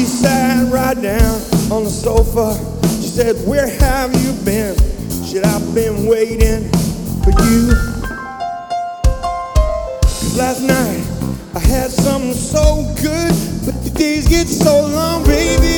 sat right down on the sofa. She said, where have you been? Said, I've been waiting for you. 'Cause last night I had something so good, but the days get so long, baby.